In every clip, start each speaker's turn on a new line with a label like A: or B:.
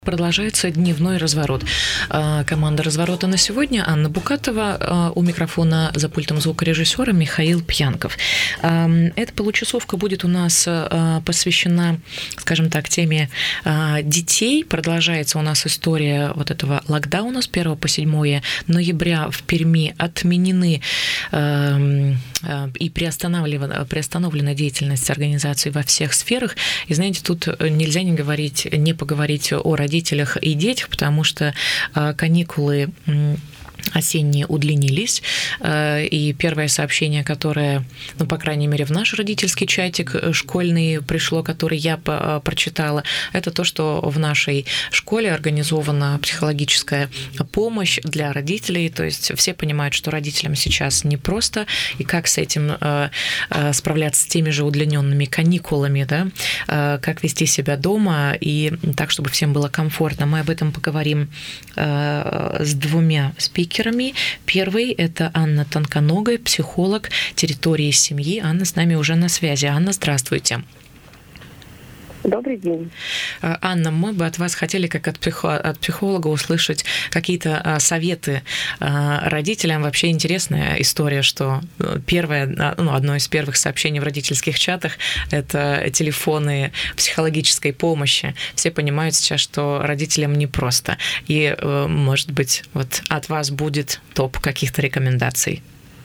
A: Продолжается дневной разворот. Команда разворота на сегодня: Анна Букатова, у микрофона за пультом звукорежиссера Михаил Пьянков. Эта получасовка будет у нас посвящена, скажем так, теме детей. Продолжается у нас история вот этого локдауна с 1 по 7 ноября в Перми. Отменены и приостановлена деятельность организации во всех сферах. И знаете, тут нельзя не поговорить о родителях и детях, потому что каникулы осенние удлинились, и первое сообщение, которое, по крайней мере, в наш родительский чатик школьный пришло, который я прочитала, это то, что в нашей школе организована психологическая помощь для родителей, то есть все понимают, что родителям сейчас непросто, и как с этим справляться с теми же удлиненными каникулами, да, как вести себя дома, и так, чтобы всем было комфортно. Мы об этом поговорим с двумя спикерами. Первый – это Анна Тонконогая, психолог территории семьи. Анна с нами уже на связи. Анна, здравствуйте.
B: Добрый день.
A: Анна, мы бы от вас хотели, как от психолога, услышать какие-то советы родителям. Вообще интересная история, что одно из первых сообщений в родительских чатах – это телефоны психологической помощи. Все понимают сейчас, что родителям непросто. И, может быть, вот от вас будет топ каких-то рекомендаций.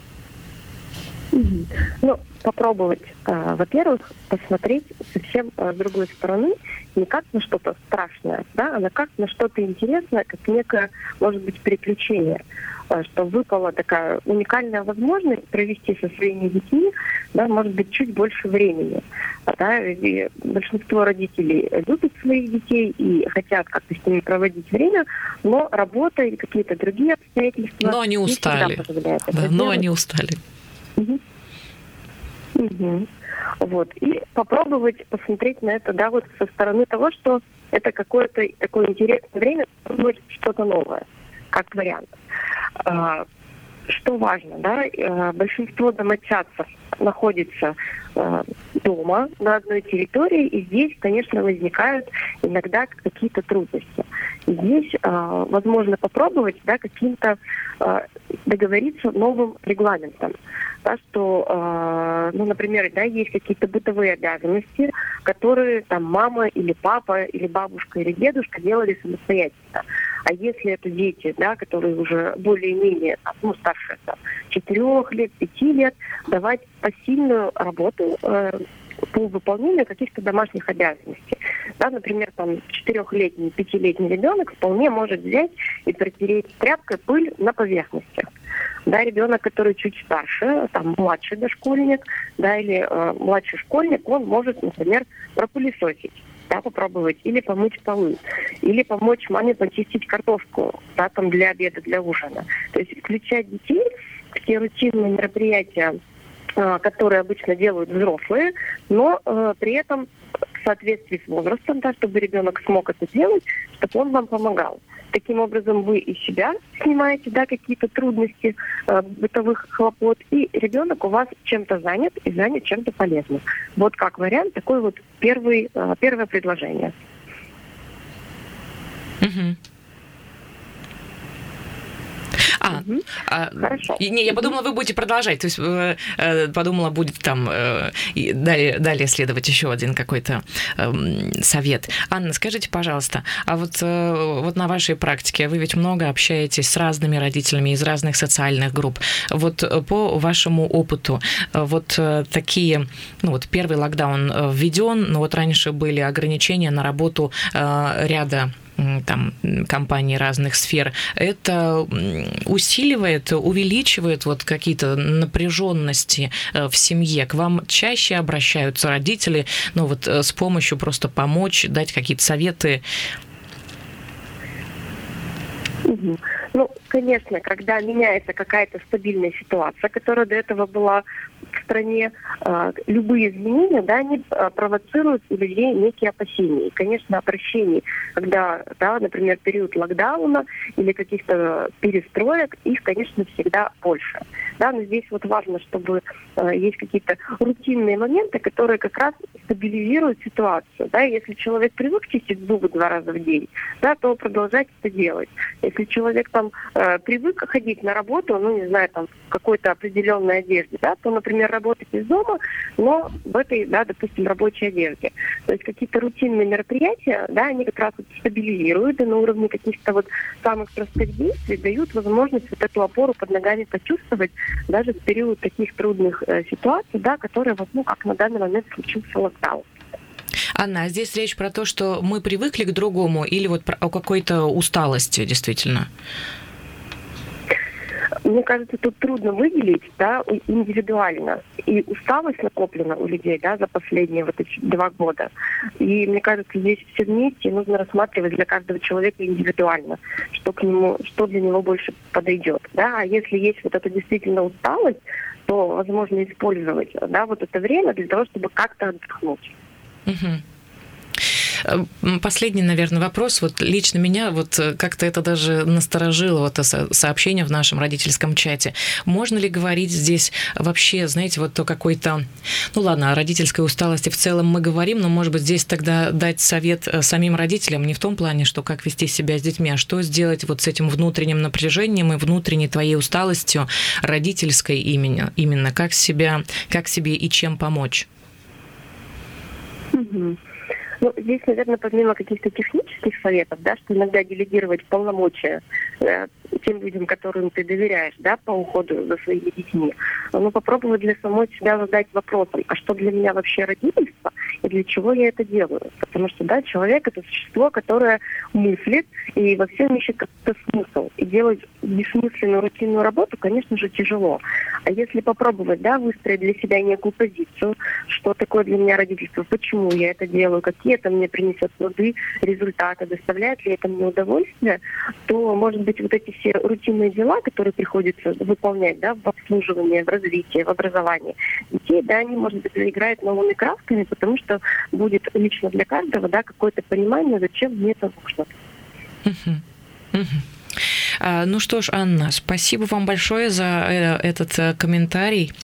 B: Попробовать, во-первых, посмотреть совсем с другой стороны, не как на что-то страшное, да, а как на что-то интересное, как некое, может быть, приключение, что выпала такая уникальная возможность провести со своими детьми, да, может быть, чуть больше времени. Да, и большинство родителей любят своих детей и хотят как-то с ними проводить время, но работа или какие-то другие обстоятельства...
A: Но они устали. Они устали.
B: Вот. И попробовать посмотреть на это, да, вот со стороны того, что это какое-то такое интересное время, что-то новое, как вариант. Что важно, да, большинство домочадцев находится дома на одной территории, и здесь, конечно, возникают иногда какие-то трудности. И здесь возможно попробовать, да, каким-то договориться новым регламентом. Да, что, например, да, есть какие-то бытовые обязанности, которые там мама или папа, или бабушка, или дедушка делали самостоятельно. А если это дети, да, которые уже более-менее старше 4 лет, 5 лет, давать посильную работу по выполнению каких-то домашних обязанностей. Да, например, 4-летний, 5-летний ребенок вполне может взять и протереть тряпкой пыль на поверхностях. Да, ребенок, который чуть старше, младший дошкольник, да, или младший школьник, он может, например, пропылесосить, да, попробовать, или помыть полы, или помочь маме почистить картошку, да, для обеда, для ужина. То есть включать детей в те рутинные мероприятия, которые обычно делают взрослые, но при этом в соответствии с возрастом, да, чтобы ребенок смог это делать, чтобы он вам помогал. Таким образом, вы и себя снимаете, да, какие-то трудности бытовых хлопот, и ребенок у вас чем-то занят и занят чем-то полезным. Вот как вариант, такой вот первое предложение.
A: Хорошо. Я подумала, вы будете продолжать. То есть подумала, будет далее следовать еще один какой-то совет. Анна, скажите, пожалуйста, а вот на вашей практике вы ведь много общаетесь с разными родителями из разных социальных групп. Вот по вашему опыту, вот такие, первый локдаун введен, но вот раньше были ограничения на работу ряда компаний разных сфер, это усиливает, увеличивает вот какие-то напряженности в семье? К вам чаще обращаются родители, с помощью просто помочь, дать какие-то советы?
B: Конечно, когда меняется какая-то стабильная ситуация, которая до этого была в стране, любые изменения, да, они провоцируют у людей некие опасения. И, конечно, обращений, когда, да, например, период локдауна или каких-то перестроек, их, конечно, всегда больше. да, но здесь вот важно, чтобы есть какие-то рутинные моменты, которые как раз стабилизируют ситуацию, да, если человек привык чистить зубы 2 раза в день, да, то продолжать это делать. Если человек там привык ходить на работу, ну, не знаю, там, в какой-то определенной одежде, да, то, например, работать из дома, но в этой, да, допустим, рабочей одежде. То есть какие-то рутинные мероприятия, да, они как раз вот стабилизируют и на уровне каких-то вот самых простых действий дают возможность вот эту опору под ногами почувствовать даже в период таких трудных ситуаций, да, которые вот, ну, как на данный момент случился локдаун.
A: Анна, здесь речь про то, что мы привыкли к другому или вот о какой-то усталости действительно?
B: Мне кажется, тут трудно выделить, да, индивидуально. И усталость накоплена у людей, да, за последние вот эти 2 года. И мне кажется, здесь все вместе нужно рассматривать для каждого человека индивидуально, что для него больше подойдет, да. А если есть вот эта действительно усталость, то возможно использовать, да, вот это время для того, чтобы как-то отдохнуть.
A: Угу. Последний, наверное, вопрос. Вот лично меня вот как-то это даже насторожило, вот это сообщение в нашем родительском чате. Можно ли говорить здесь вообще, знаете, вот о какой-то... Ну ладно, о родительской усталости в целом мы говорим, но, может быть, здесь тогда дать совет самим родителям не в том плане, что как вести себя с детьми, а что сделать вот с этим внутренним напряжением и внутренней твоей усталостью родительской именно как себе и чем помочь?
B: Угу. Ну, здесь, наверное, помимо каких-то технических советов, да, что иногда делегировать полномочия тем людям, которым ты доверяешь, да, по уходу за своими детьми, но попробовать для самой себя задать вопросом, а что для меня вообще родительство и для чего я это делаю? Потому что, да, человек — это существо, которое мыслит и во всем ищет какой-то смысл. И делать бессмысленную рутинную работу, конечно же, тяжело. А если попробовать, да, выстроить для себя некую позицию, что такое для меня родительство, почему я это делаю, какие это мне принесет плоды, результаты, доставляет ли это мне удовольствие, то, может быть, вот эти все рутинные дела, которые приходится выполнять, да, в обслуживании, в развитии, в образовании детей, да, они, может быть, заиграют новыми красками, потому что будет лично для каждого, да, какое-то понимание, зачем мне это нужно.
A: Ну что ж, Анна, спасибо вам большое за этот комментарий.